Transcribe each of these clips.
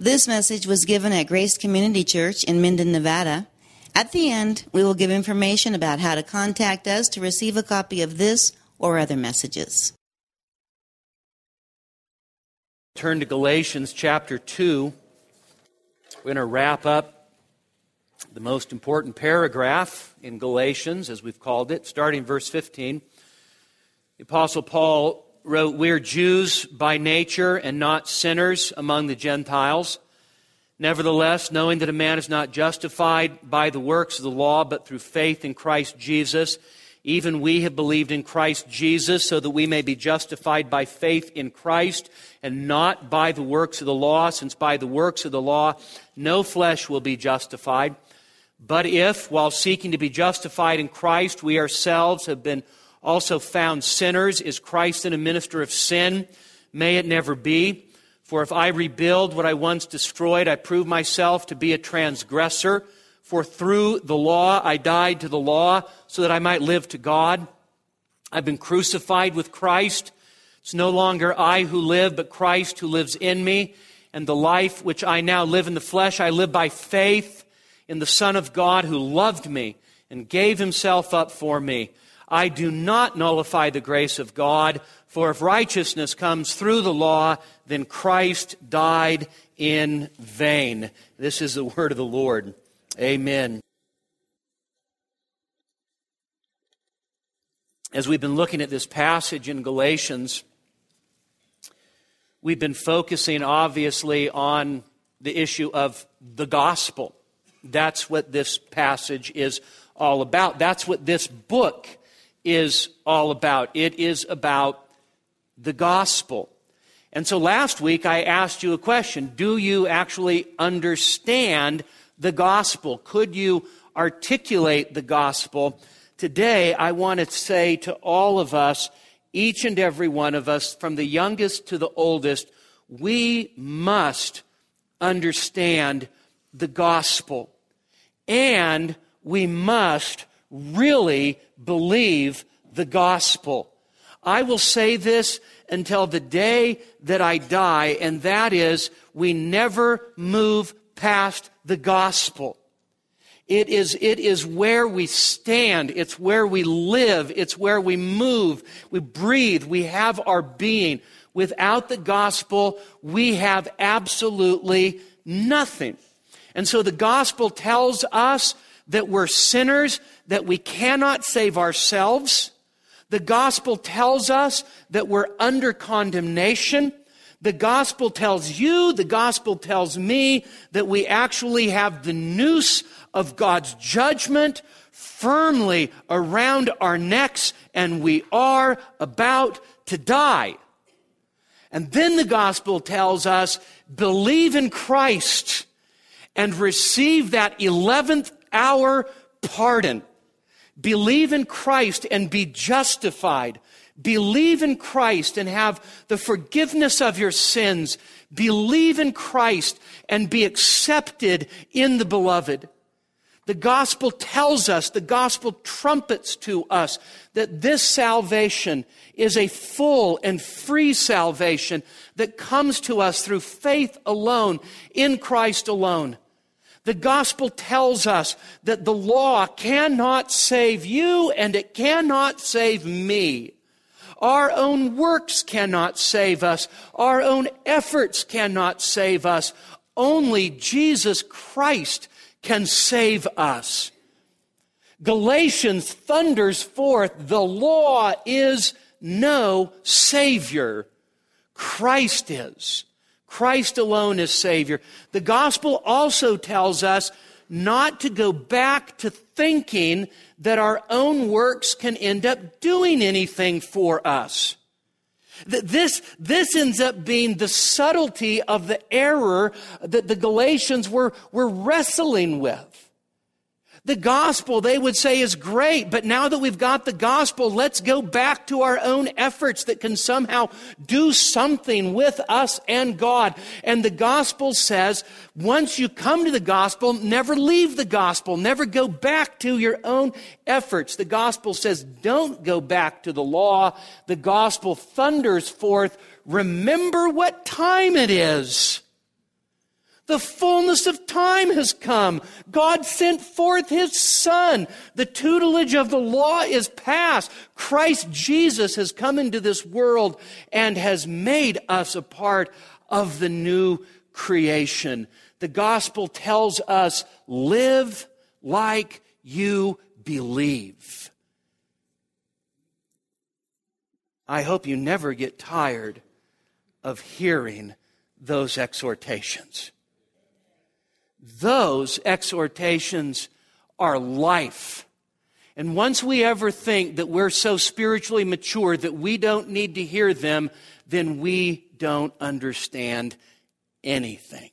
This message was given at Grace Community Church in Minden, Nevada. At the end, we will give information about how to contact us to receive a copy of this or other messages. Turn to Galatians chapter 2. We're going to wrap up the most important paragraph in Galatians, as we've called it, starting in verse 15. The Apostle Paul wrote, "We are Jews by nature and not sinners among the Gentiles. Nevertheless, knowing that a man is not justified by the works of the law, but through faith in Christ Jesus, even we have believed in Christ Jesus so that we may be justified by faith in Christ and not by the works of the law, since by the works of the law no flesh will be justified. But if, while seeking to be justified in Christ, we ourselves have been also found sinners, is Christ then a minister of sin? May it never be. For if I rebuild what I once destroyed, I prove myself to be a transgressor. For through the law I died to the law so that I might live to God. I've been crucified with Christ. It's no longer I who live, but Christ who lives in me. And the life which I now live in the flesh, I live by faith in the Son of God who loved me and gave himself up for me. I do not nullify the grace of God, for if righteousness comes through the law, then Christ died in vain." This is the word of the Lord. Amen. As we've been looking at this passage in Galatians, we've been focusing obviously on the issue of the gospel. That's what this passage is all about. That's what this book is all about. It is about the gospel. And so last week I asked you a question. Do you actually understand the gospel? Could you articulate the gospel? Today I want to say to all of us, each and every one of us, from the youngest to the oldest, we must understand the gospel. And we must really believe the gospel. I will say this until the day that I die, and that is, we never move past the gospel. It is where we stand. It's where we live. It's where we move. We breathe. We have our being. Without the gospel, we have absolutely nothing. And so the gospel tells us that we're sinners, that we cannot save ourselves. The gospel tells us that we're under condemnation. The gospel tells you, the gospel tells me, that we actually have the noose of God's judgment firmly around our necks, and we are about to die. And then the gospel tells us, believe in Christ and receive that 11th hour pardon. Believe in Christ and be justified. Believe in Christ and have the forgiveness of your sins. Believe in Christ and be accepted in the beloved. The gospel tells us, the gospel trumpets to us that this salvation is a full and free salvation that comes to us through faith alone, in Christ alone. The gospel tells us that the law cannot save you and it cannot save me. Our own works cannot save us. Our own efforts cannot save us. Only Jesus Christ can save us. Galatians thunders forth, the law is no Savior. Christ is. Christ alone is Savior. The gospel also tells us not to go back to thinking that our own works can end up doing anything for us. This ends up being the subtlety of the error that the Galatians were wrestling with. The gospel, they would say, is great, but now that we've got the gospel, let's go back to our own efforts that can somehow do something with us and God. And the gospel says, once you come to the gospel, never leave the gospel, never go back to your own efforts. The gospel says, don't go back to the law. The gospel thunders forth, remember what time it is. The fullness of time has come. God sent forth His Son. The tutelage of the law is past. Christ Jesus has come into this world and has made us a part of the new creation. The gospel tells us, live like you believe. I hope you never get tired of hearing those exhortations. Those exhortations are life. And once we ever think that we're so spiritually mature that we don't need to hear them, then we don't understand anything.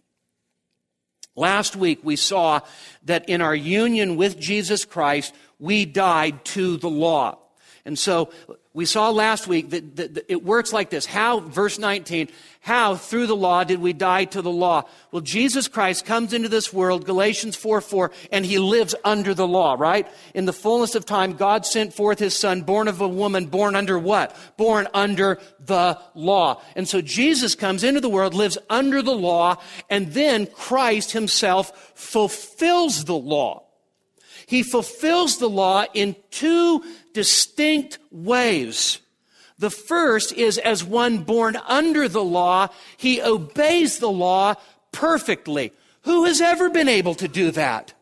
Last week we saw that in our union with Jesus Christ, we died to the law. And so we saw last week that it works like this. How, verse 19, how through the law did we die to the law? Well, Jesus Christ comes into this world, Galatians 4:4, and He lives under the law, right? In the fullness of time, God sent forth His Son, born of a woman, born under what? Born under the law. And so Jesus comes into the world, lives under the law, and then Christ Himself fulfills the law. He fulfills the law in two distinct ways. The first is as one born under the law, He obeys the law perfectly. Who has ever been able to do that?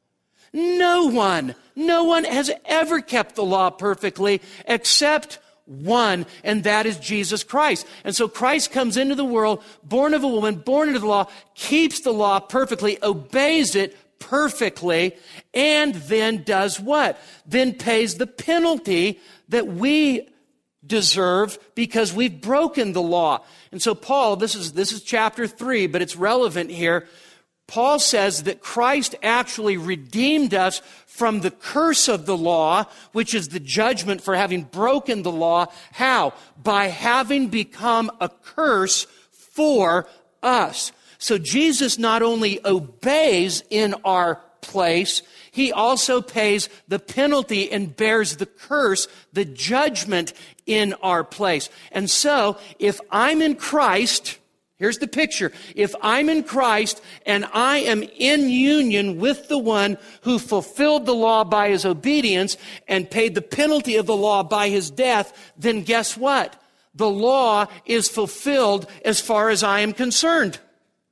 No one. No one has ever kept the law perfectly except one, and that is Jesus Christ. And so Christ comes into the world, born of a woman, born under the law, keeps the law perfectly, obeys it perfectly, and then does what? Then pays the penalty that we deserve because we've broken the law. And so Paul, this is chapter 3, but it's relevant here. Paul says that Christ actually redeemed us from the curse of the law, which is the judgment for having broken the law. How? By having become a curse for us. So Jesus not only obeys in our place, He also pays the penalty and bears the curse, the judgment in our place. And so, if I'm in Christ, here's the picture. If I'm in Christ and I am in union with the one who fulfilled the law by His obedience and paid the penalty of the law by His death, then guess what? The law is fulfilled as far as I am concerned.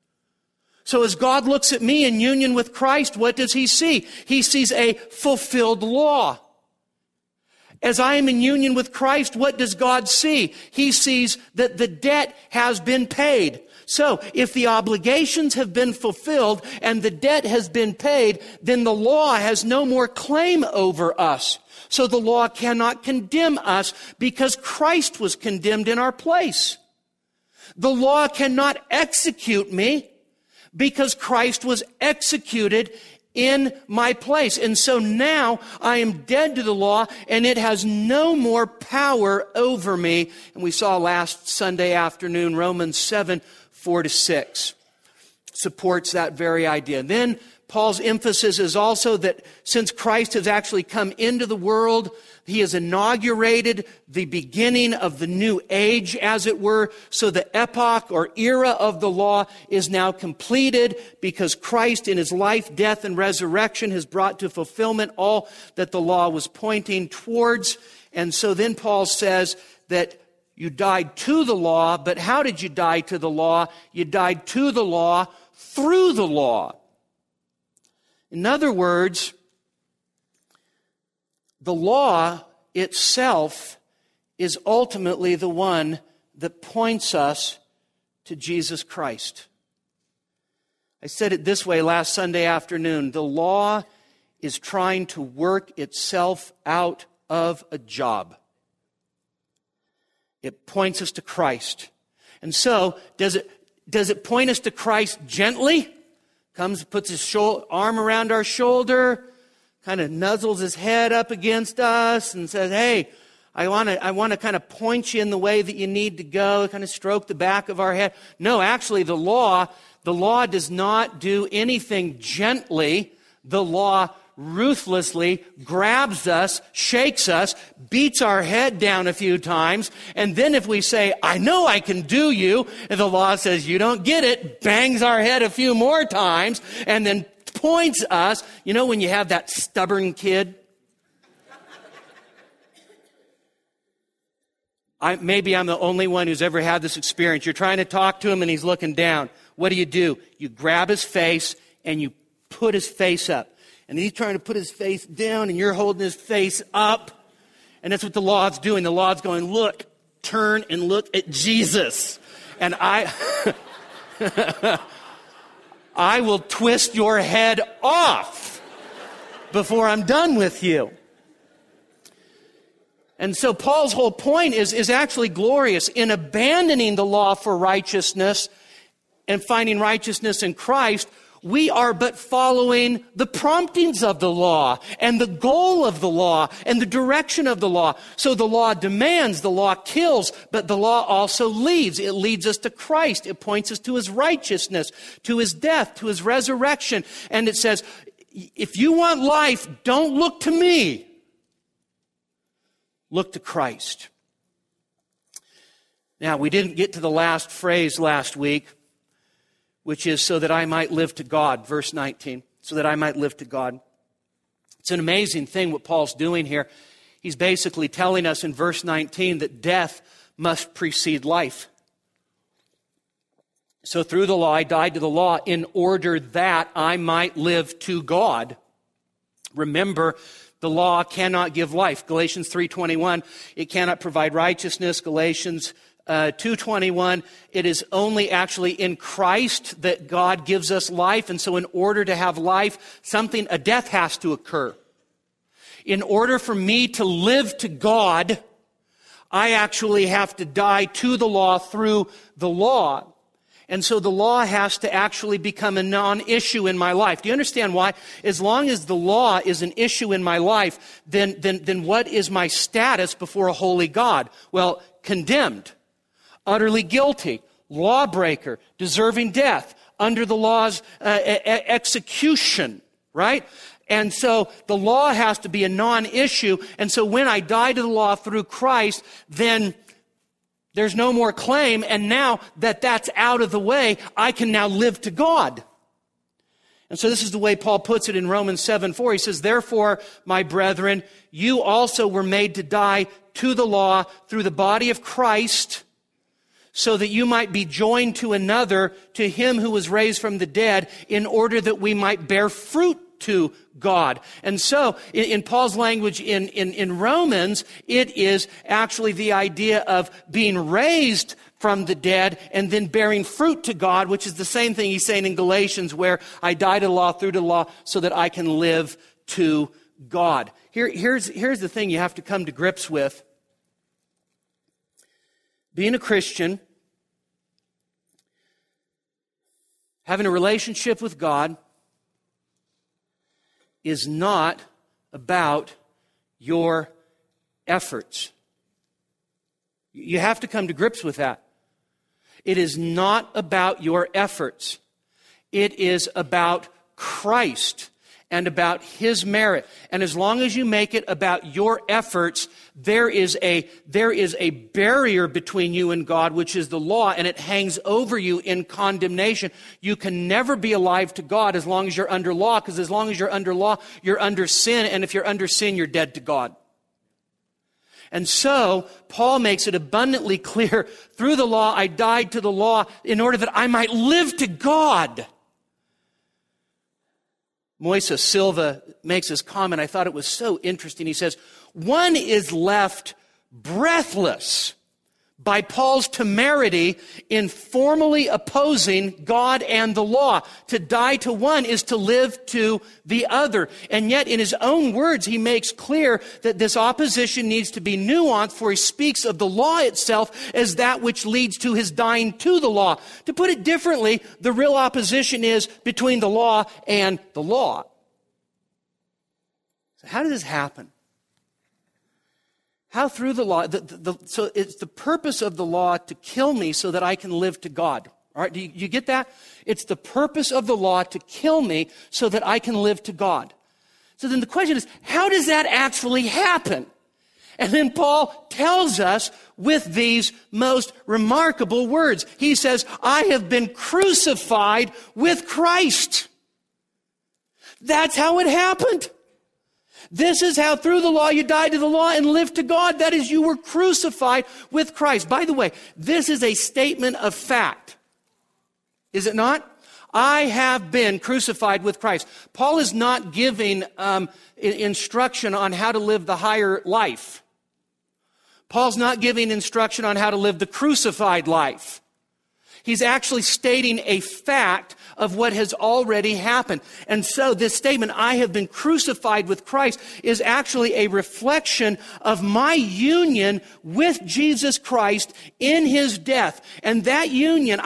So as God looks at me in union with Christ, what does He see? He sees a fulfilled law. As I am in union with Christ, what does God see? He sees that the debt has been paid. So if the obligations have been fulfilled and the debt has been paid, then the law has no more claim over us. So the law cannot condemn us because Christ was condemned in our place. The law cannot execute me because Christ was executed in my place. And so now I am dead to the law and it has no more power over me. And we saw last Sunday afternoon, Romans 7:4-6 supports that very idea. Then Paul's emphasis is also that since Christ has actually come into the world, He has inaugurated the beginning of the new age, as it were. So the epoch or era of the law is now completed because Christ in His life, death, and resurrection has brought to fulfillment all that the law was pointing towards. And so then Paul says that you died to the law, but how did you die to the law? You died to the law through the law. In other words, the law itself is ultimately the one that points us to Jesus Christ. I said it this way last Sunday afternoon. The law is trying to work itself out of a job. It points us to Christ. And so, does it point us to Christ gently? Comes, puts his arm around our shoulder, kind of nuzzles his head up against us and says, hey, I want to kind of point you in the way that you need to go, kind of stroke the back of our head. No, actually the law does not do anything gently. The law ruthlessly grabs us, shakes us, beats our head down a few times, and then if we say, I know I can do you, and the law says, you don't get it, bangs our head a few more times, and then points us. You know when you have that stubborn kid? Maybe I'm the only one who's ever had this experience. You're trying to talk to him and he's looking down. What do? You grab his face and you put his face up. And he's trying to put his face down and you're holding his face up. And that's what the law's doing. The law's going, look, turn and look at Jesus. And I will twist your head off before I'm done with you. And so Paul's whole point is actually glorious. In abandoning the law for righteousness and finding righteousness in Christ, we are but following the promptings of the law and the goal of the law and the direction of the law. So the law demands, the law kills, but the law also leads. It leads us to Christ. It points us to his righteousness, to his death, to his resurrection. And it says, if you want life, don't look to me. Look to Christ. Now, we didn't get to the last phrase last week, which is so that I might live to God, verse 19, so that I might live to God. It's an amazing thing what Paul's doing here. He's basically telling us in verse 19 that death must precede life. So through the law, I died to the law in order that I might live to God. Remember, the law cannot give life. Galatians 3:21, it cannot provide righteousness. Galatians 2:21, it is only actually in Christ that God gives us life. And so in order to have life, a death has to occur. In order for me to live to God, I actually have to die to the law through the law. And so the law has to actually become a non-issue in my life. Do you understand why? As long as the law is an issue in my life, then what is my status before a holy God? Well, condemned, utterly guilty, lawbreaker, deserving death, under the law's execution, right? And so the law has to be a non-issue. And so when I die to the law through Christ, then there's no more claim, and now that that's out of the way, I can now live to God. And so this is the way Paul puts it in Romans 7:4. He says, therefore, my brethren, you also were made to die to the law through the body of Christ, so that you might be joined to another, to him who was raised from the dead, in order that we might bear fruit to God. And so, in Paul's language in Romans, it is actually the idea of being raised from the dead and then bearing fruit to God, which is the same thing he's saying in Galatians, where I die to the law through the law so that I can live to God. Here's the thing you have to come to grips with. Being a Christian, having a relationship with God, is not about your efforts. You have to come to grips with that. It is not about your efforts. It is about Christ and about his merit. And as long as you make it about your efforts, there is a barrier between you and God, which is the law, and it hangs over you in condemnation. You can never be alive to God as long as you're under law, because as long as you're under law, you're under sin, and if you're under sin, you're dead to God. And so, Paul makes it abundantly clear, through the law, I died to the law in order that I might live to God. Moisa Silva makes this comment. I thought it was so interesting. He says, one is left breathless by Paul's temerity in formally opposing God and the law. To die to one is to live to the other. And yet, in his own words, he makes clear that this opposition needs to be nuanced, for he speaks of the law itself as that which leads to his dying to the law. To put it differently, the real opposition is between the law and the law. So how did this happen? How through the law? So it's the purpose of the law to kill me so that I can live to God. All right, do you get that? It's the purpose of the law to kill me so that I can live to God. So then the question is, how does that actually happen? And then Paul tells us with these most remarkable words. He says, I have been crucified with Christ. That's how it happened. This is how through the law you died to the law and lived to God. That is, you were crucified with Christ. By the way, this is a statement of fact. Is it not? I have been crucified with Christ. Paul is not giving instruction on how to live the higher life. Paul's not giving instruction on how to live the crucified life. He's actually stating a fact of what has already happened. And so this statement, I have been crucified with Christ, is actually a reflection of my union with Jesus Christ in his death. And that union,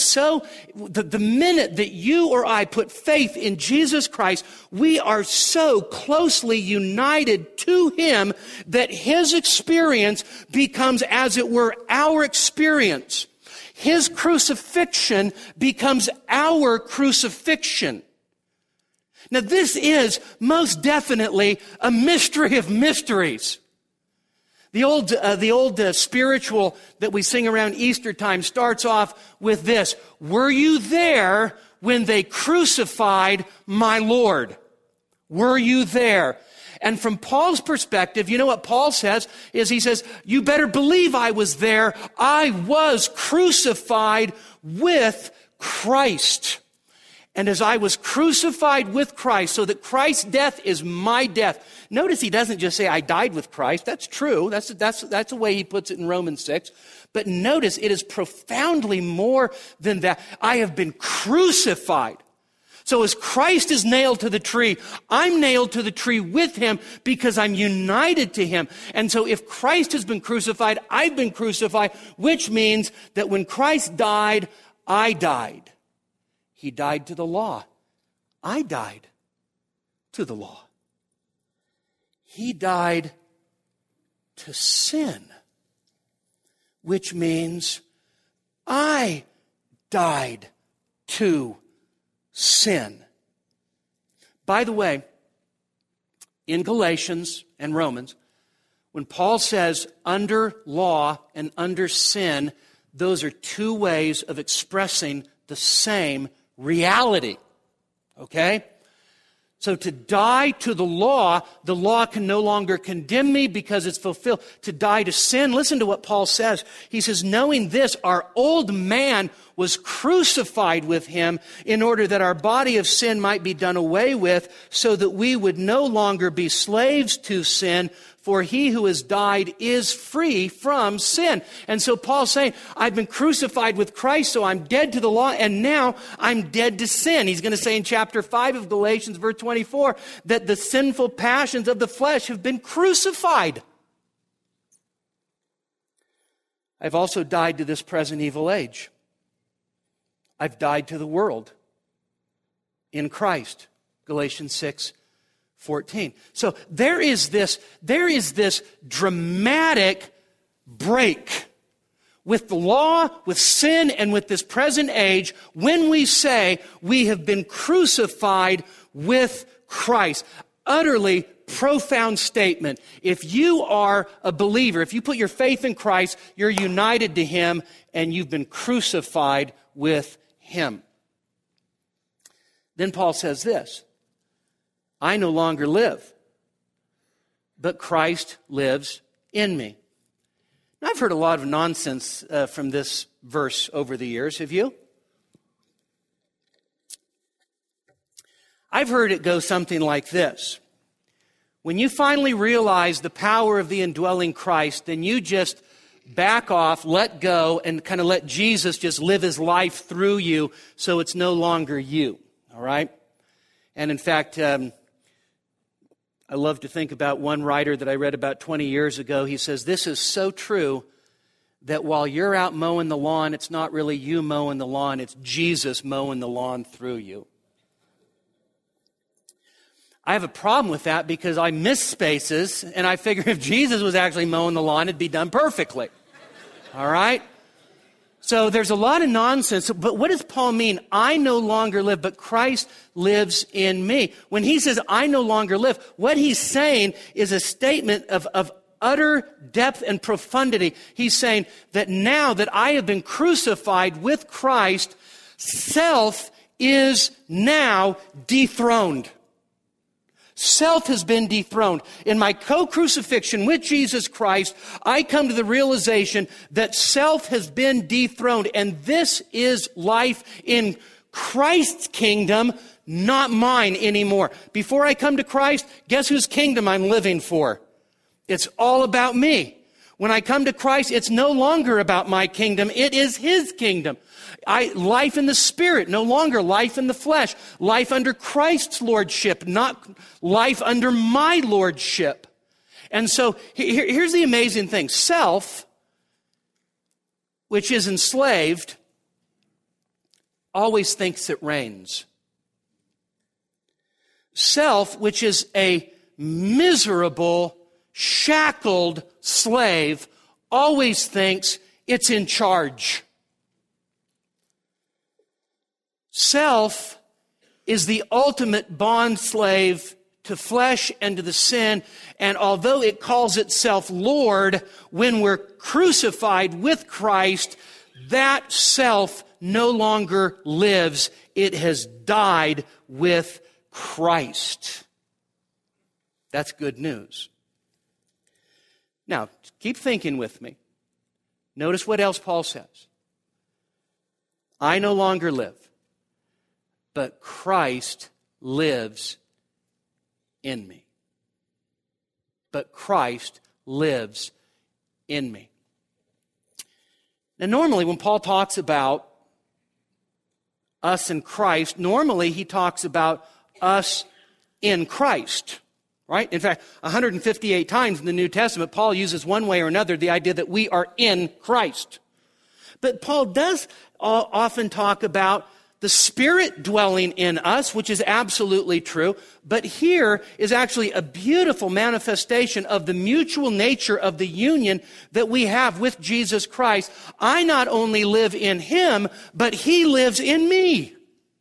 the minute that you or I put faith in Jesus Christ, we are so closely united to him that his experience becomes, as it were, our experience. His crucifixion becomes our crucifixion. Now, this is most definitely a mystery of mysteries. The old spiritual that we sing around Easter time starts off with this: were you there when they crucified my Lord? Were you there? And from Paul's perspective, you know what Paul says? He says, you better believe I was there. I was crucified with Christ. And as I was crucified with Christ, so that Christ's death is my death. Notice he doesn't just say, I died with Christ. That's true. That's the way he puts it in Romans 6. But notice it is profoundly more than that. I have been crucified. So as Christ is nailed to the tree, I'm nailed to the tree with him because I'm united to him. And so if Christ has been crucified, I've been crucified, which means that when Christ died, I died. He died to the law. I died to the law. He died to sin, which means I died to sin. By the way, in Galatians and Romans, when Paul says under law and under sin, those are two ways of expressing the same reality. Okay? So to die to the law can no longer condemn me because it's fulfilled. To die to sin, listen to what Paul says. He says, knowing this, our old man was crucified with him in order that our body of sin might be done away with, so that we would no longer be slaves to sin, for he who has died is free from sin. And so Paul's saying, I've been crucified with Christ, so I'm dead to the law, and now I'm dead to sin. He's going to say in chapter 5 of Galatians, verse 24, that the sinful passions of the flesh have been crucified. I've also died to this present evil age. I've died to the world in Christ. Galatians 6:14. So there is this dramatic break with the law, with sin, and with this present age when we say we have been crucified with Christ. Utterly profound statement. If you are a believer, if you put your faith in Christ, you're united to him and you've been crucified with him. Then Paul says this: I no longer live, but Christ lives in me. Now, I've heard a lot of nonsense from this verse over the years. Have you? I've heard it go something like this: when you finally realize the power of the indwelling Christ, then you just back off, let go, and kind of let Jesus just live his life through you, so it's no longer you. All right? And in fact, I love to think about one writer that I read about 20 years ago. He says, this is so true that while you're out mowing the lawn, it's not really you mowing the lawn, it's Jesus mowing the lawn through you. I have a problem with that because I miss spaces, and I figure if Jesus was actually mowing the lawn, it'd be done perfectly. All right? So there's a lot of nonsense. But what does Paul mean? I no longer live, but Christ lives in me. When he says, I no longer live, what he's saying is a statement of utter depth and profundity. He's saying that now that I have been crucified with Christ, self is now dethroned. Self has been dethroned. In my co-crucifixion with Jesus Christ, I come to the realization that self has been dethroned. And this is life in Christ's kingdom, not mine anymore. Before I come to Christ, guess whose kingdom I'm living for? It's all about me. When I come to Christ, it's no longer about my kingdom. It is his kingdom. Life in the Spirit, no longer life in the flesh. Life under Christ's lordship, not life under my lordship. And so here's the amazing thing. Self, which is enslaved, always thinks it reigns. Self, which is a miserable, shackled slave, always thinks it's in charge. Self is the ultimate bond slave to flesh and to the sin. And although it calls itself Lord, when we're crucified with Christ, that self no longer lives. It has died with Christ. That's good news. Now, keep thinking with me. Notice what else Paul says. I no longer live, but Christ lives in me. But Christ lives in me. Now, normally when Paul talks about us and Christ, normally he talks about us in Christ, right? In fact, 158 times in the New Testament, Paul uses one way or another the idea that we are in Christ. But Paul does often talk about the Spirit dwelling in us, which is absolutely true. But here is actually a beautiful manifestation of the mutual nature of the union that we have with Jesus Christ. I not only live in him, but he lives in me.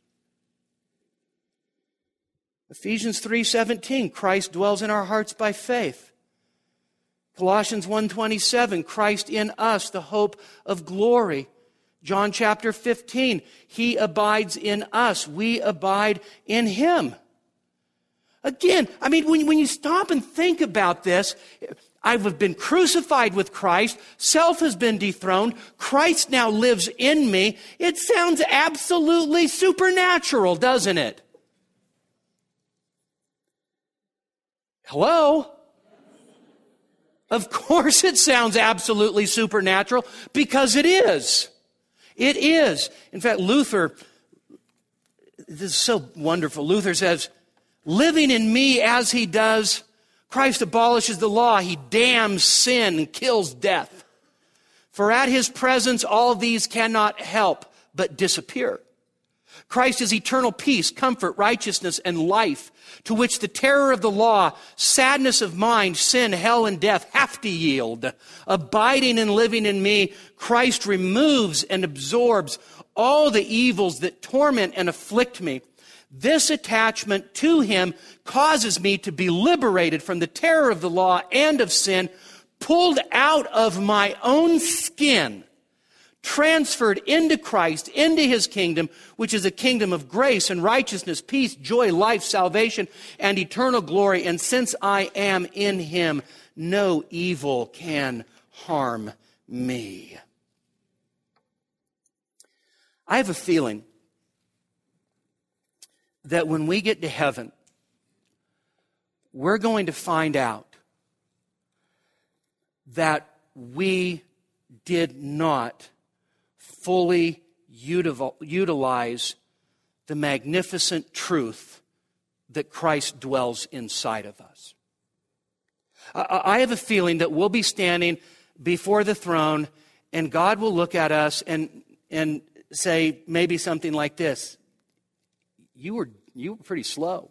Ephesians 3:17, Christ dwells in our hearts by faith. Colossians 1:27, Christ in us, the hope of glory. John chapter 15, he abides in us. We abide in him. Again, I mean, when you stop and think about this, I've been crucified with Christ. Self has been dethroned. Christ now lives in me. It sounds absolutely supernatural, doesn't it? Hello? Of course it sounds absolutely supernatural, because it is. It is. In fact, Luther, this is so wonderful. Luther says, living in me as he does, Christ abolishes the law. He damns sin and kills death. For at his presence, all these cannot help but disappear. Christ is eternal peace, comfort, righteousness, and life, to which the terror of the law, sadness of mind, sin, hell, and death have to yield. Abiding and living in me, Christ removes and absorbs all the evils that torment and afflict me. This attachment to him causes me to be liberated from the terror of the law and of sin, pulled out of my own skin, transferred into Christ, into his kingdom, which is a kingdom of grace and righteousness, peace, joy, life, salvation, and eternal glory. And since I am in him, no evil can harm me. I have a feeling that when we get to heaven, we're going to find out that we did not fully utilize the magnificent truth that Christ dwells inside of us. I have a feeling that we'll be standing before the throne, and God will look at us and say maybe something like this: You were pretty slow.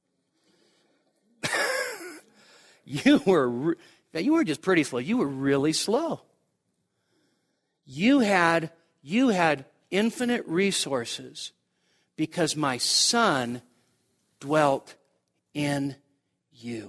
You were just pretty slow. You were really slow. You had you had infinite resources because my Son dwelt in you.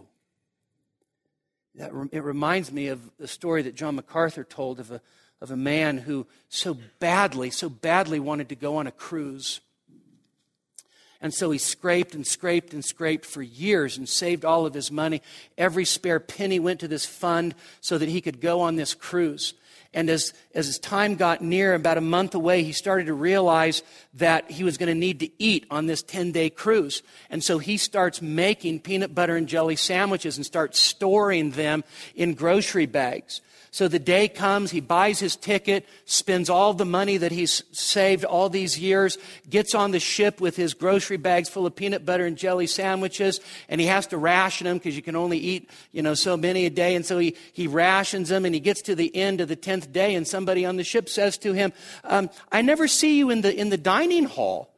It reminds me of the story that John MacArthur told of a man who so badly wanted to go on a cruise. And so he scraped and scraped and scraped for years and saved all of his money. Every spare penny went to this fund so that he could go on this cruise. And as his time got near, about a month away, he started to realize that he was going to need to eat on this 10-day cruise. And so he starts making peanut butter and jelly sandwiches and starts storing them in grocery bags. So the day comes, he buys his ticket, spends all the money that he's saved all these years, gets on the ship with his grocery bags full of peanut butter and jelly sandwiches, and he has to ration them because you can only eat, so many a day. And so he rations them, and he gets to the end of the 10th day, and somebody on the ship says to him, I never see you in the dining hall.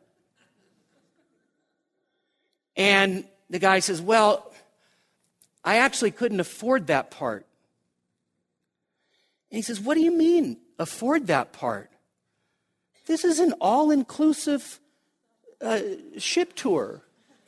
And the guy says, well, I actually couldn't afford that part. And he says, what do you mean, afford that part? This is an all-inclusive ship tour.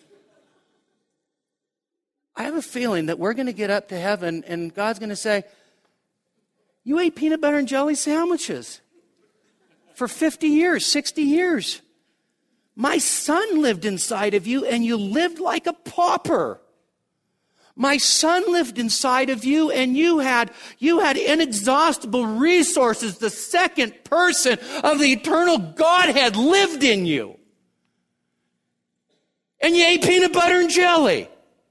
I have a feeling that we're going to get up to heaven and God's going to say, you ate peanut butter and jelly sandwiches for 50 years, 60 years. My Son lived inside of you and you lived like a pauper. My Son lived inside of you and you had inexhaustible resources. The second person of the eternal Godhead lived in you. And you ate peanut butter and jelly.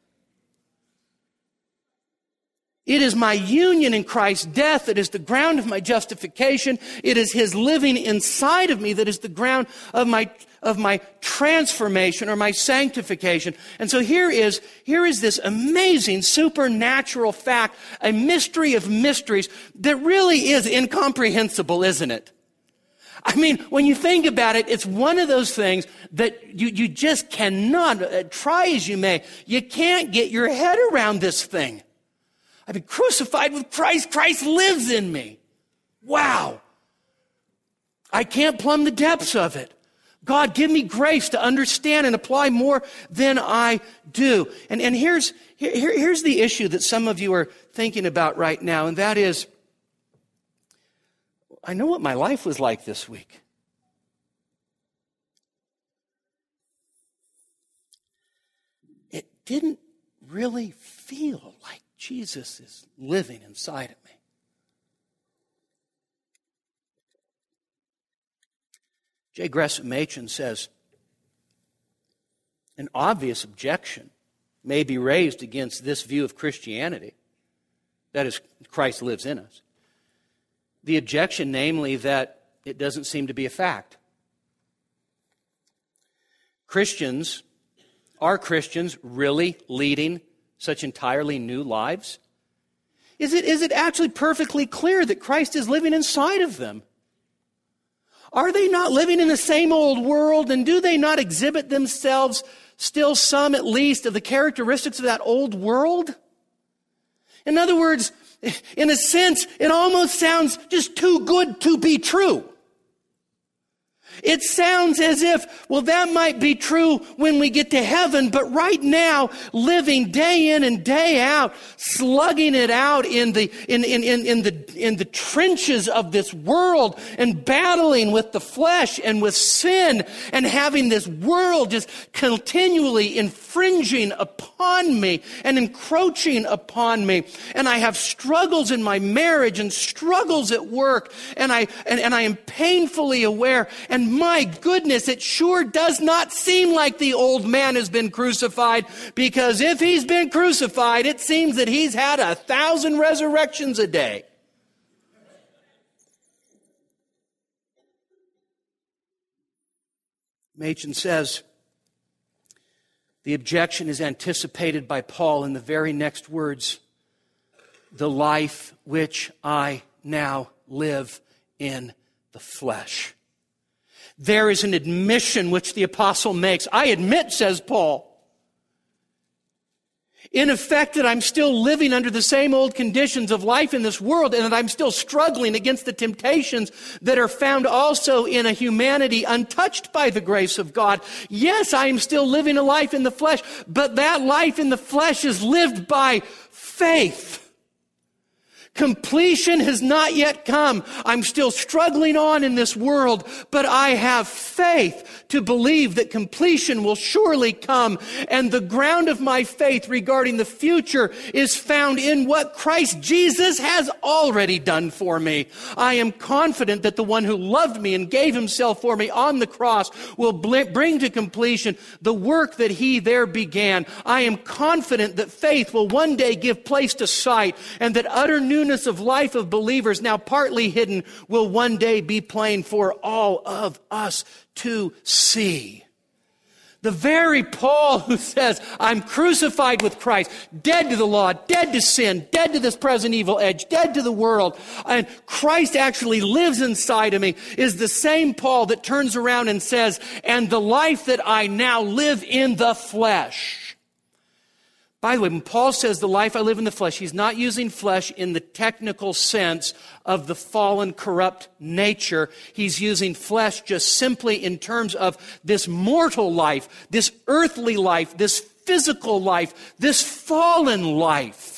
It is my union in Christ's death that is the ground of my justification. It is His living inside of me that is the ground of my transformation or my sanctification. And so here is this amazing supernatural fact, a mystery of mysteries that really is incomprehensible, isn't it? I mean, when you think about it, it's one of those things that you just cannot, try as you may, you can't get your head around this thing. I've been crucified with Christ. Christ lives in me. Wow. I can't plumb the depths of it. God, give me grace to understand and apply more than I do. And here's the issue that some of you are thinking about right now, and that is, I know what my life was like this week. It didn't really feel like Jesus is living inside of me. J. Gresham Machen says, an obvious objection may be raised against this view of Christianity, that is, Christ lives in us. The objection, namely, that it doesn't seem to be a fact. Are Christians really leading such entirely new lives? Is it actually perfectly clear that Christ is living inside of them? Are they not living in the same old world, and do they not exhibit themselves, still some at least, of the characteristics of that old world? In other words, in a sense, it almost sounds just too good to be true. It sounds as if, well, that might be true when we get to heaven, but right now, living day in and day out, slugging it out in the trenches of this world and battling with the flesh and with sin and having this world just continually infringing upon me and encroaching upon me. And I have struggles in my marriage and struggles at work, and I am painfully aware. And my goodness, it sure does not seem like the old man has been crucified, because if he's been crucified, it seems that he's had 1,000 resurrections a day. Machen says, the objection is anticipated by Paul in the very next words, the life which I now live in the flesh. There is an admission which the apostle makes. I admit, says Paul, In effect, that I'm still living under the same old conditions of life in this world, and that I'm still struggling against the temptations that are found also in a humanity untouched by the grace of God. Yes, I am still living a life in the flesh, but that life in the flesh is lived by faith. Completion has not yet come. I'm still struggling on in this world, but I have faith to believe that completion will surely come. And the ground of my faith regarding the future is found in what Christ Jesus has already done for me. I am confident that the one who loved me and gave himself for me on the cross will bring to completion the work that he there began. I am confident that faith will one day give place to sight, and that utter newness of life of believers, now partly hidden, will one day be plain for all of us to see. The very Paul who says, I'm crucified with Christ, dead to the law, dead to sin, dead to this present evil edge, dead to the world, and Christ actually lives inside of me, is the same Paul that turns around and says, and the life that I now live in the flesh. By the way, when Paul says the life I live in the flesh, he's not using flesh in the technical sense of the fallen, corrupt nature. He's using flesh just simply in terms of this mortal life, this earthly life, this physical life, this fallen life.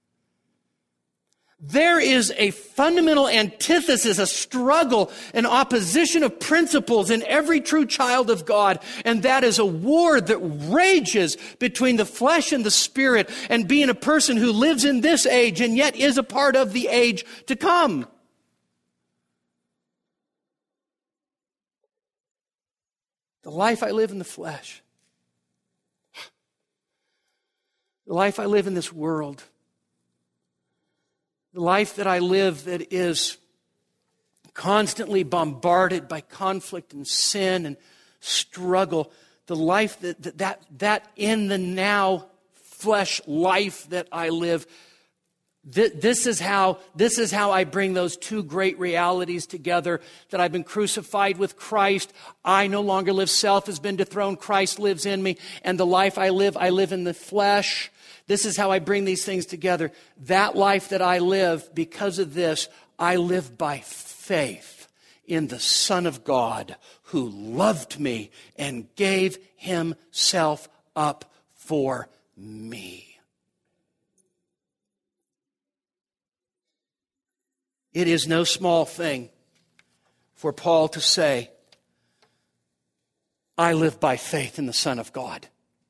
There is a fundamental antithesis, a struggle, an opposition of principles in every true child of God. And that is a war that rages between the flesh and the spirit, and being a person who lives in this age and yet is a part of the age to come. The life I live in the flesh, the life I live in this world, the life that I live that is constantly bombarded by conflict and sin and struggle, the life that in the now flesh life that I live, this is how I bring those two great realities together, that I've been crucified with Christ. I no longer live. Self has been dethroned. Christ lives in me. And the life I live in the flesh. This is how I bring these things together. That life that I live, because of this, I live by faith in the Son of God who loved me and gave himself up for me. It is no small thing for Paul to say, I live by faith in the Son of God.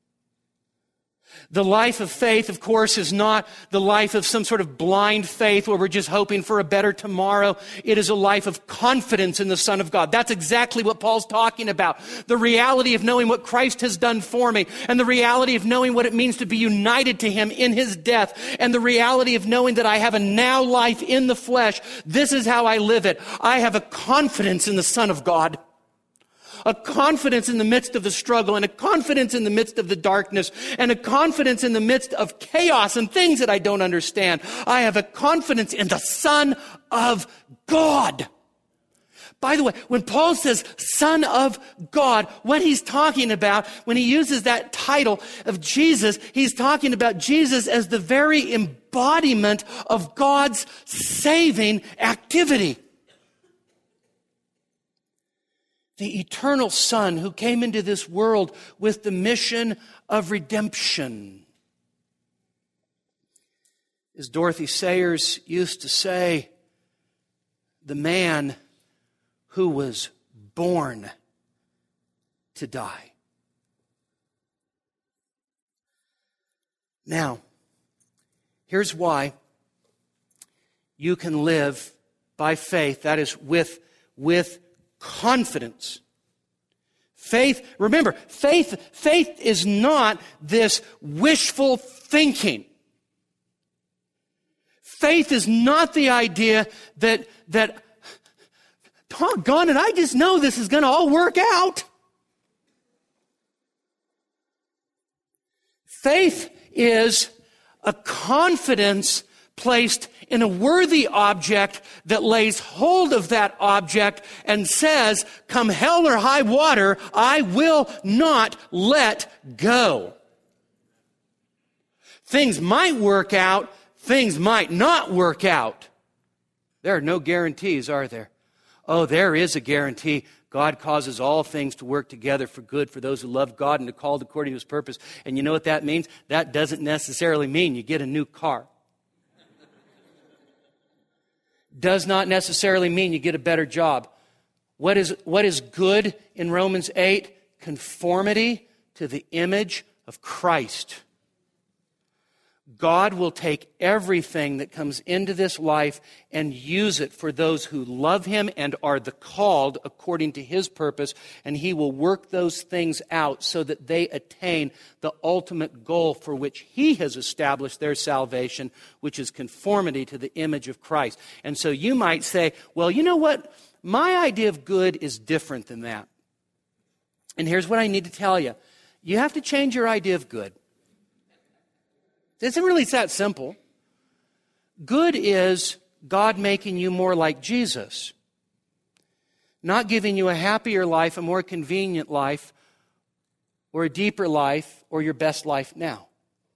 The life of faith, of course, is not the life of some sort of blind faith where we're just hoping for a better tomorrow. It is a life of confidence in the Son of God. That's exactly what Paul's talking about. The reality of knowing what Christ has done for me, and the reality of knowing what it means to be united to him in his death, and the reality of knowing that I have a now life in the flesh. This is how I live it. I have a confidence in the Son of God. A confidence in the midst of the struggle, and a confidence in the midst of the darkness, and a confidence in the midst of chaos and things that I don't understand. I have a confidence in the Son of God. By the way, when Paul says Son of God, what he's talking about, when he uses that title of Jesus, he's talking about Jesus as the very embodiment of God's saving activity. The eternal Son who came into this world with the mission of redemption. As Dorothy Sayers used to say, the man who was born to die. Now, here's why you can live by faith, that is with confidence. Faith, remember, faith is not this wishful thinking. Faith is not the idea that doggone it, I just know this is going to all work out. Faith is a confidence placed in a worthy object that lays hold of that object and says, come hell or high water, I will not let go. Things might work out, things might not work out. There are no guarantees, are there? Oh, there is a guarantee. God causes all things to work together for good for those who love God and are called according to His purpose. And you know what that means? That doesn't necessarily mean you get a new car. Does not necessarily mean you get a better job. What is good in Romans 8? Conformity to the image of Christ. God will take everything that comes into this life and use it for those who love Him and are the called according to His purpose, and He will work those things out so that they attain the ultimate goal for which He has established their salvation, which is conformity to the image of Christ. And so you might say, well, you know what? My idea of good is different than that. And here's what I need to tell you. You have to change your idea of good. It's really that simple. Good is God making you more like Jesus, not giving you a happier life, a more convenient life, or a deeper life, or your best life now.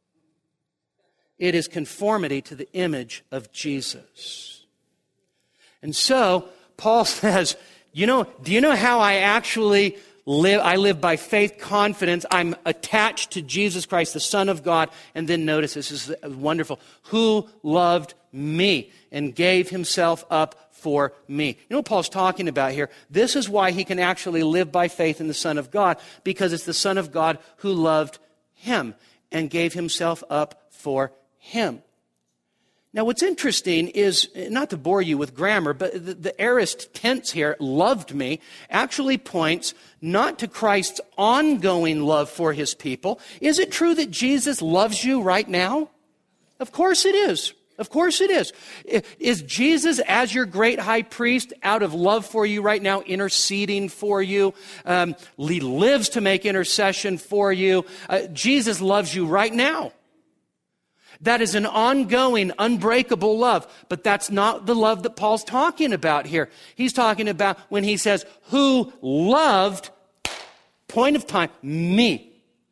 It is conformity to the image of Jesus. And so, Paul says, do you know how I actually live? I live by faith, confidence. I'm attached to Jesus Christ, the Son of God. And then notice, this is wonderful, who loved me and gave Himself up for me. You know what Paul's talking about here? This is why he can actually live by faith in the Son of God, because it's the Son of God who loved him and gave Himself up for him. Now, what's interesting is, not to bore you with grammar, but the aorist tense here, loved me, actually points not to Christ's ongoing love for His people. Is it true that Jesus loves you right now? Of course it is. Of course it is. Is Jesus, as your great high priest, out of love for you right now, interceding for you? He lives to make intercession for you. Jesus loves you right now. That is an ongoing, unbreakable love. But that's not the love that Paul's talking about here. He's talking about when he says, who loved, point of time, me.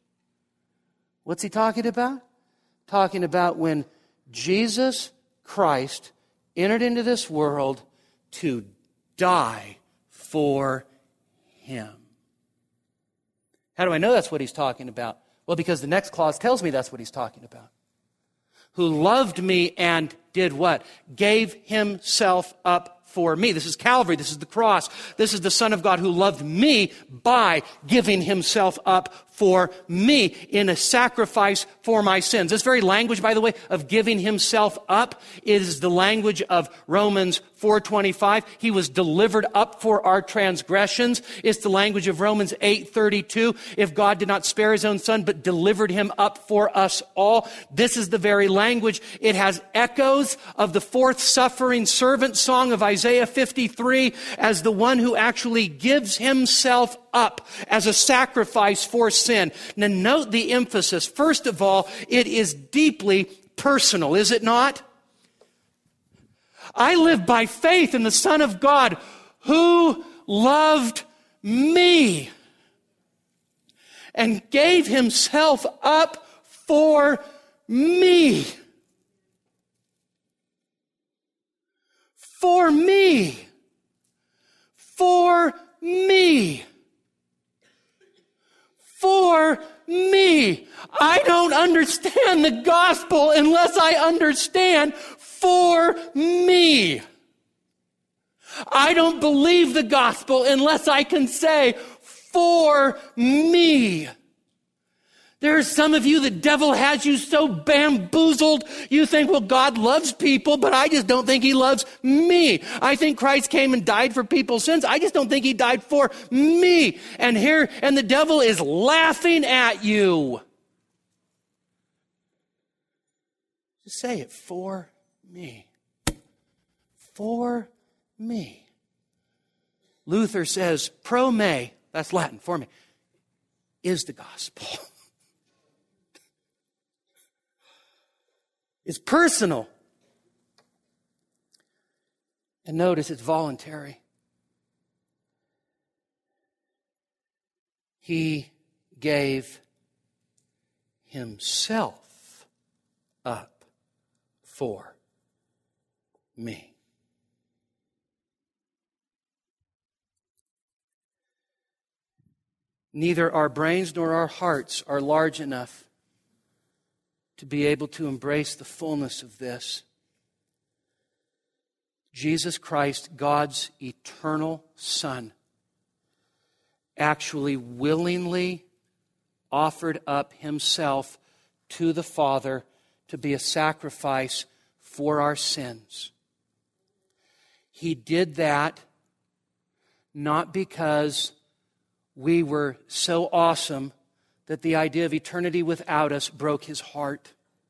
What's he talking about? Talking about when Jesus Christ entered into this world to die for him. How do I know that's what he's talking about? Well, because the next clause tells me that's what he's talking about. Who loved me and did what? Gave Himself up for me. This is Calvary. This is the cross. This is the Son of God who loved me by giving Himself up for me in a sacrifice for my sins. This very language, by the way, of giving Himself up is the language of Romans 4:25. He was delivered up for our transgressions. It's the language of Romans 8:32. If God did not spare His own Son, but delivered Him up for us all. This is the very language. It has echoes of the fourth suffering servant song of Isaiah 53 as the one who actually gives himself up as a sacrifice for sin. Now note the emphasis. First of all, it is deeply personal, is it not? I live by faith in the Son of God who loved me and gave Himself up for me. For me. For me. For me. I don't understand the gospel unless I understand for me. I don't believe the gospel unless I can say for me. There's some of you, the devil has you so bamboozled, you think, well, God loves people, but I just don't think He loves me. I think Christ came and died for people's sins. I just don't think He died for me. And the devil is laughing at you. Just say it, for me. For me. Luther says, pro me, that's Latin, for me, is the gospel. It's personal. And notice it's voluntary. He gave Himself up for me. Neither our brains nor our hearts are large enough to be able to embrace the fullness of this. Jesus Christ, God's eternal Son, actually willingly offered up himself to the Father to be a sacrifice for our sins. He did that not because we were so awesome that the idea of eternity without us broke his heart.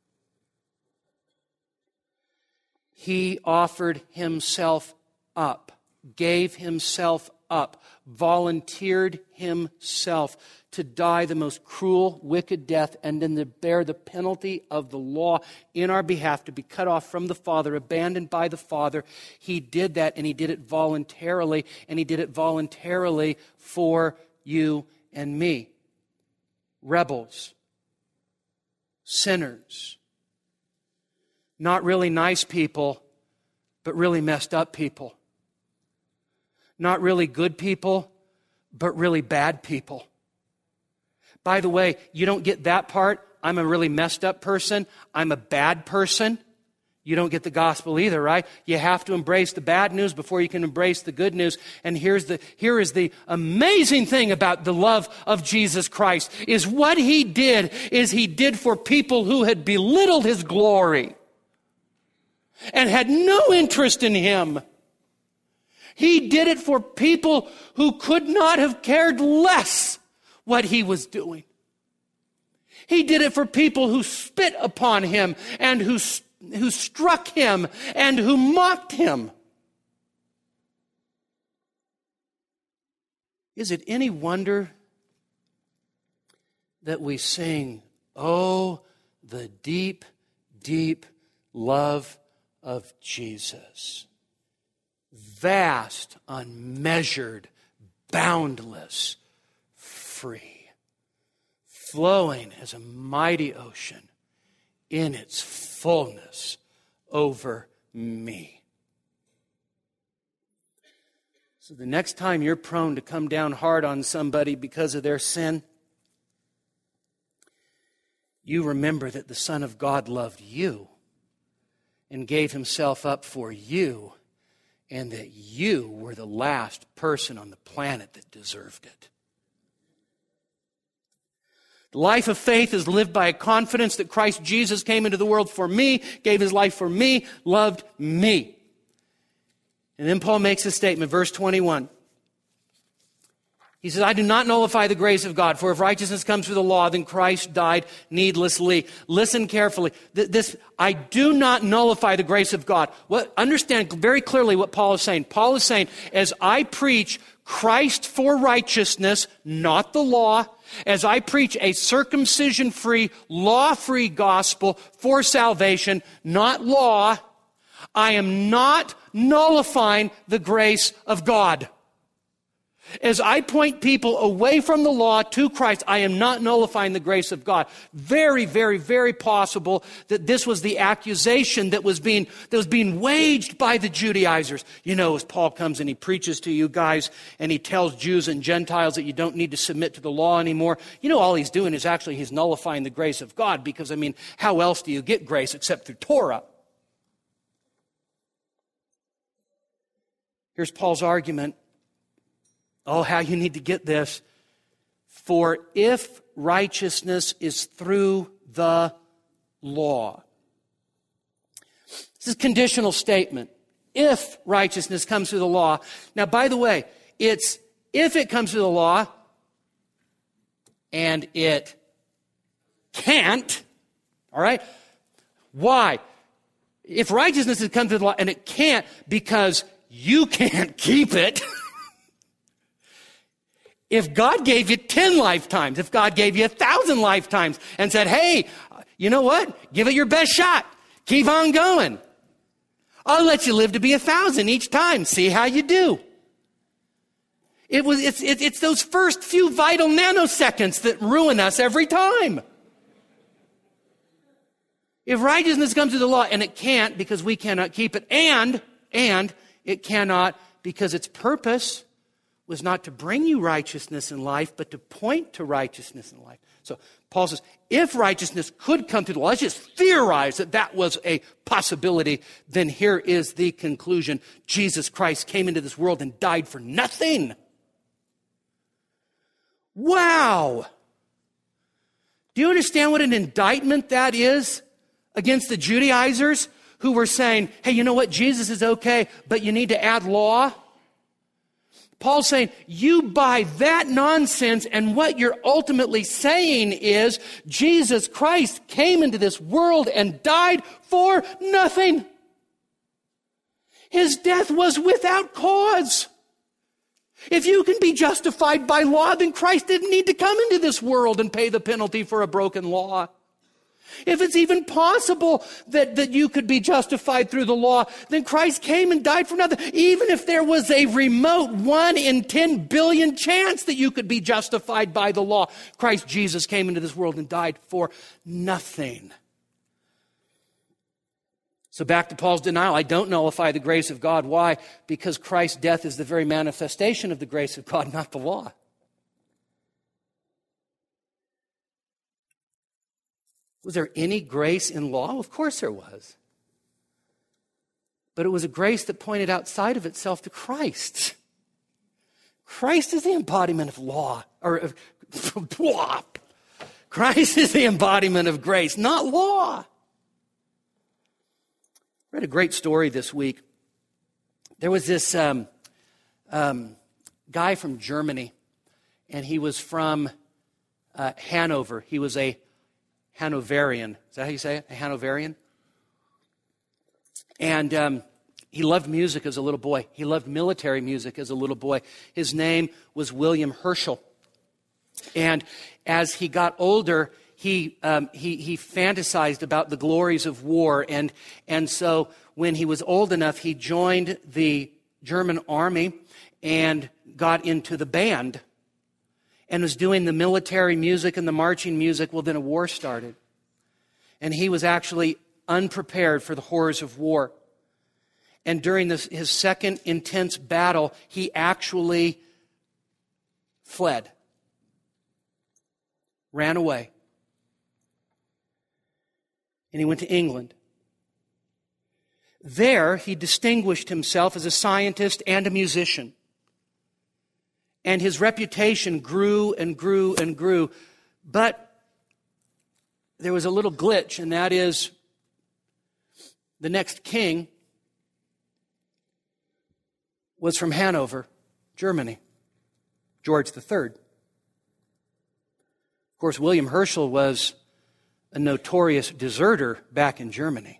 He offered himself up, gave himself up, volunteered himself to die the most cruel, wicked death and then to bear the penalty of the law in our behalf, to be cut off from the Father, abandoned by the Father. He did that, and he did it voluntarily, and he did it voluntarily for you and me. Rebels, sinners, not really nice people, but really messed up people. Not really good people, but really bad people. By the way, you don't get that part. I'm a really messed up person. I'm a bad person. You don't get the gospel either, right? You have to embrace the bad news before you can embrace the good news. And here is the amazing thing about the love of Jesus Christ, is what he did is he did for people who had belittled his glory and had no interest in him. He did it for people who could not have cared less what he was doing. He did it for people who spit upon him and who struck him and who mocked him. Is it any wonder that we sing, "Oh, the deep, deep love of Jesus. Vast, unmeasured, boundless, free, flowing as a mighty ocean in its fullness over me." So the next time you're prone to come down hard on somebody because of their sin, you remember that the Son of God loved you and gave himself up for you, and that you were the last person on the planet that deserved it. The life of faith is lived by a confidence that Christ Jesus came into the world for me, gave his life for me, loved me. And then Paul makes a statement, verse 21. He says, "I do not nullify the grace of God, for if righteousness comes through the law, then Christ died needlessly." Listen carefully. I do not nullify the grace of God. Understand very clearly what Paul is saying. Paul is saying, as I preach Christ for righteousness, not the law, as I preach a circumcision-free, law-free gospel for salvation, not law, I am not nullifying the grace of God. As I point people away from the law to Christ, I am not nullifying the grace of God. Very, very, very possible that this was the accusation that was being waged by the Judaizers. You know, as Paul comes and he preaches to you guys and he tells Jews and Gentiles that you don't need to submit to the law anymore. You know, all he's doing is actually he's nullifying the grace of God, because, I mean, how else do you get grace except through Torah? Here's Paul's argument. Oh, how you need to get this. For if righteousness is through the law. This is a conditional statement. If righteousness comes through the law. Now, by the way, it's if it comes through the law, and it can't. All right? Why? If righteousness has come through the law and it can't because you can't keep it. If God gave you 10 lifetimes, if God gave you 1,000 lifetimes and said, hey, you know what? Give it your best shot. Keep on going. I'll let you live to be 1,000 each time. See how you do. It's those first few vital nanoseconds that ruin us every time. If righteousness comes through the law, and it can't because we cannot keep it, and it cannot because its purpose was not to bring you righteousness in life, but to point to righteousness in life. So Paul says, if righteousness could come through the law, let's just theorize that that was a possibility, then here is the conclusion. Jesus Christ came into this world and died for nothing. Wow! Do you understand what an indictment that is against the Judaizers who were saying, hey, you know what, Jesus is okay, but you need to add law? Paul's saying, you buy that nonsense, and what you're ultimately saying is Jesus Christ came into this world and died for nothing. His death was without cause. If you can be justified by law, then Christ didn't need to come into this world and pay the penalty for a broken law. If it's even possible that you could be justified through the law, then Christ came and died for nothing. Even if there was a remote 1 in 10 billion chance that you could be justified by the law, Christ Jesus came into this world and died for nothing. So back to Paul's denial. I don't nullify the grace of God. Why? Because Christ's death is the very manifestation of the grace of God, not the law. Was there any grace in law? Of course there was. But it was a grace that pointed outside of itself to Christ. Christ is the embodiment of law. Christ is the embodiment of grace, not law. I read a great story this week. There was this guy from Germany, and he was from Hanover. He was a Hanoverian. Is that how you say it? A Hanoverian? And he loved music as a little boy. He loved military music as a little boy. His name was William Herschel. And as he got older, he fantasized about the glories of war. And so when he was old enough, he joined the German army and got into the band and was doing the military music and the marching music. Well, then a war started. And he was actually unprepared for the horrors of war. And during his second intense battle, he actually fled, ran away. And he went to England. There, he distinguished himself as a scientist and a musician. And his reputation grew and grew and grew. But there was a little glitch, and that is the next king was from Hanover, Germany, George III. Of course, William Herschel was a notorious deserter back in Germany.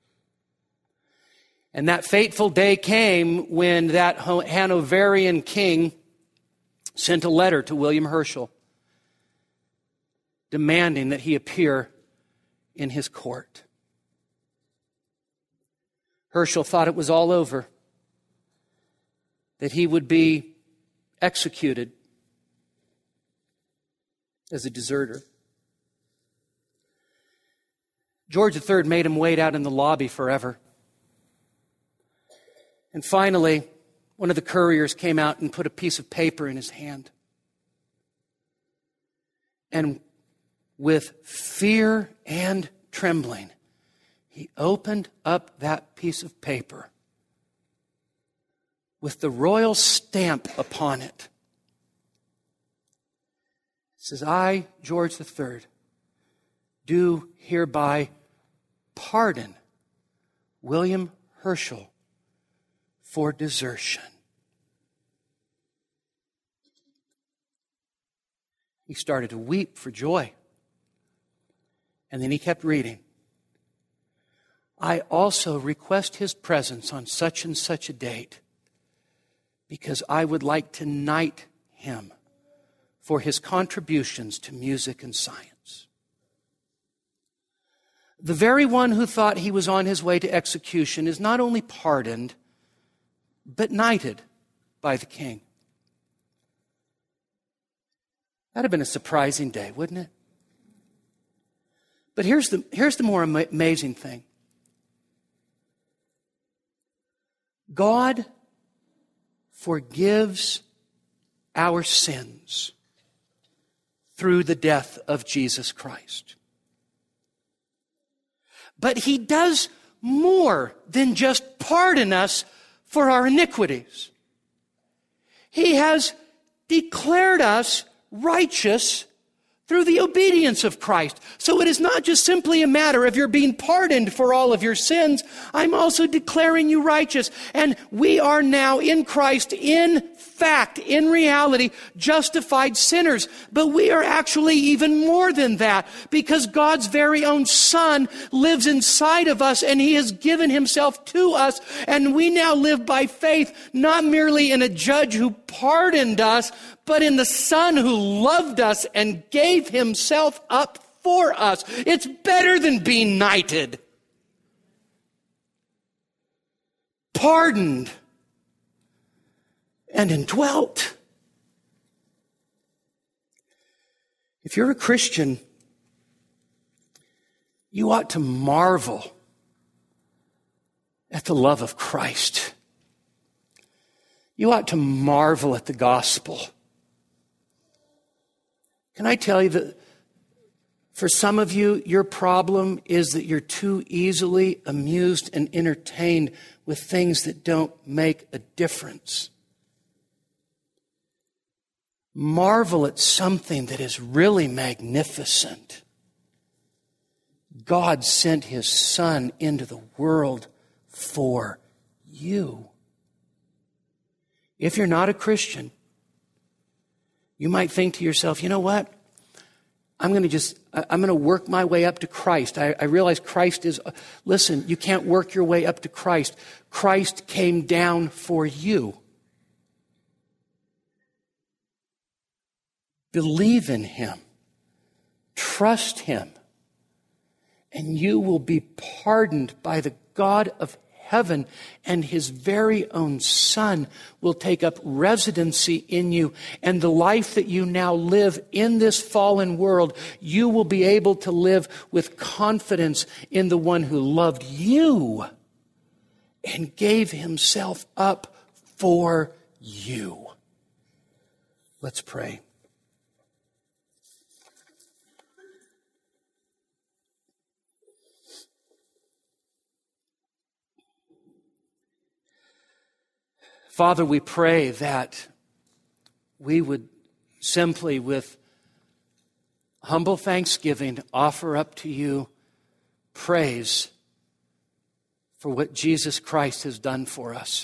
And that fateful day came when that Hanoverian king sent a letter to William Herschel demanding that he appear in his court. Herschel thought it was all over, that he would be executed as a deserter. George III made him wait out in the lobby forever. And finally, one of the couriers came out and put a piece of paper in his hand. And with fear and trembling, he opened up that piece of paper with the royal stamp upon it. It says, I, George III, do hereby pardon William Herschel for desertion. He started to weep for joy. And then he kept reading. I also request his presence on such and such a date because I would like to knight him for his contributions to music and science. The very one who thought he was on his way to execution is not only pardoned, but knighted by the king. That'd have been a surprising day, wouldn't it? But here's the more amazing thing. God forgives our sins through the death of Jesus Christ. But He does more than just pardon us for our iniquities. He has declared us righteous through the obedience of Christ. So it is not just simply a matter of you're being pardoned for all of your sins. I'm also declaring you righteous. And we are now in Christ, in fact, in reality, justified sinners. But we are actually even more than that, because God's very own Son lives inside of us, and He has given Himself to us. And we now live by faith, not merely in a judge who pardoned us, but in the Son who loved us and gave Himself up for us. It's better than being knighted. Pardoned and indwelt. If you're a Christian, you ought to marvel at the love of Christ. You ought to marvel at the gospel. Can I tell you that for some of you, your problem is that you're too easily amused and entertained with things that don't make a difference. Marvel at something that is really magnificent. God sent His Son into the world for you. If you're not a Christian, you might think to yourself, you know what? I'm going to work my way up to Christ. I realize Christ is, listen, you can't work your way up to Christ. Christ came down for you. Believe in Him. Trust Him. And you will be pardoned by the God of heaven, and His very own Son will take up residency in you. And the life that you now live in this fallen world, you will be able to live with confidence in the one who loved you and gave Himself up for you. Let's pray. Father, we pray that we would simply, with humble thanksgiving, offer up to You praise for what Jesus Christ has done for us.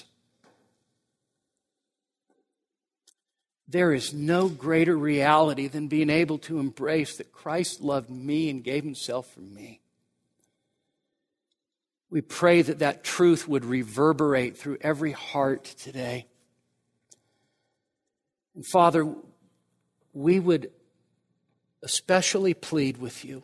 There is no greater reality than being able to embrace that Christ loved me and gave Himself for me. We pray that that truth would reverberate through every heart today. And Father, we would especially plead with You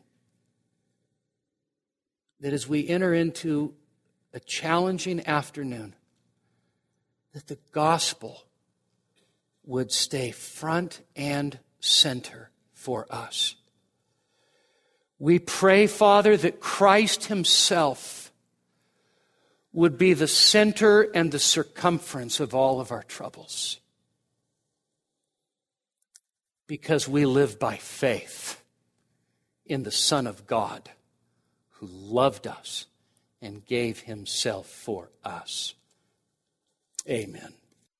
that as we enter into a challenging afternoon, that the gospel would stay front and center for us. We pray, Father, that Christ Himself would be the center and the circumference of all of our troubles. Because we live by faith in the Son of God who loved us and gave Himself for us. Amen.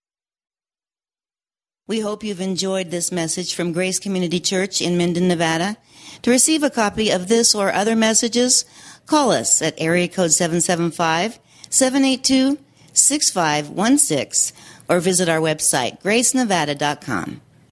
We hope you've enjoyed this message from Grace Community Church in Minden, Nevada. To receive a copy of this or other messages, call us at area code 775-782-6516 or visit our website, gracenevada.com.